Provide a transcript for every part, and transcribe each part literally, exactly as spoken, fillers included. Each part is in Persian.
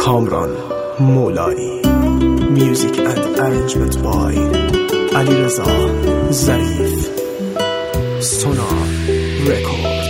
کامران مولایی. Music and arrangement by علیرضا ظریف. سونار رکورد.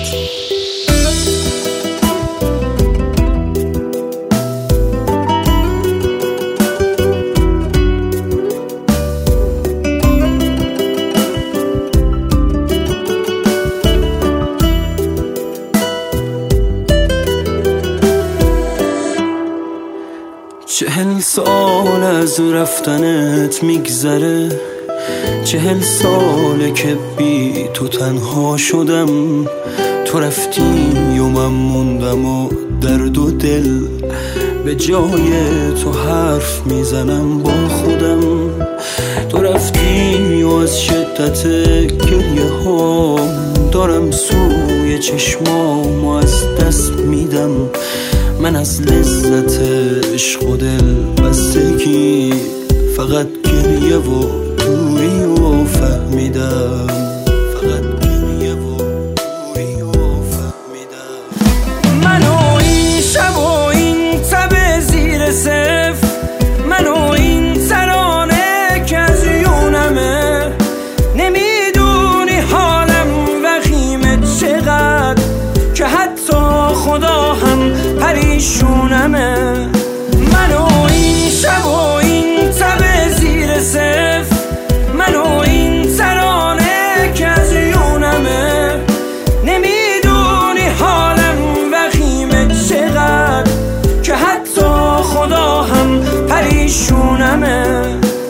چهل سال از رفتنت میگذره، چهل ساله که بی تو تنها شدم. تو رفتی و من موندم و درد و دل به جای تو حرف میزنم با خودم. تو رفتی و از شدت گریه ها دارم سوی چشمام و از دست میدم. من از لذت عشق و دل بستگی فقط گریه و دوری و فهمیدم. فقط گریه و دوری و فهمیدم. من و این شب و این تب زیر صفر، من و این ترانه که از یونمه. نمیدونی حالم وخیمه چقدر که حتی خدا هم پریشونمه. من و این شب و این تب زیر صفر، من و این ترانه که از یونمه. نمیدونی حالم وخیمه چقدر که حتی خدا هم پریشونمه.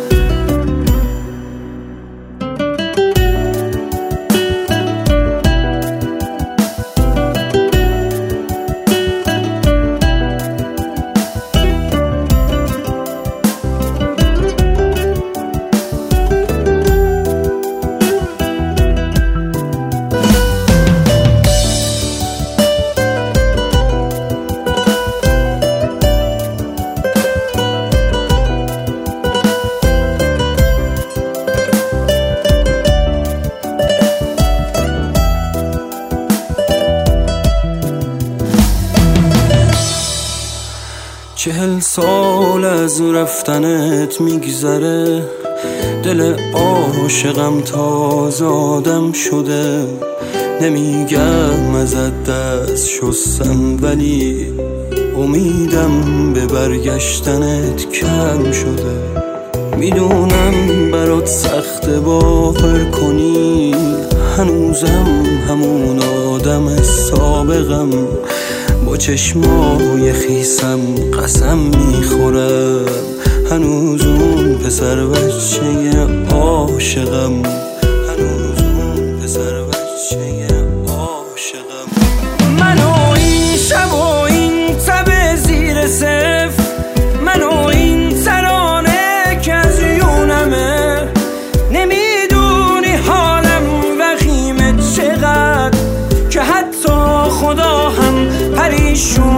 چهل سال از رفتنت میگذره، دل عاشقم تازه آدم شده. نمیگم ازت دست شستم ولی امیدم به برگشتنت کم شده. میدونم برات سخته باور کنی هنوزم همون آدم سابقم. با چشمای خیسم قسم میخورم هنوز اون پسر بچه عاشقم. هنوز اون پسر بچه عاشقم. من و این شب و این تب زیر صفر، من و این ترانه که از یونمه. نمیدونی حالم وخیمه چقدر که حتی خدا هم پریشون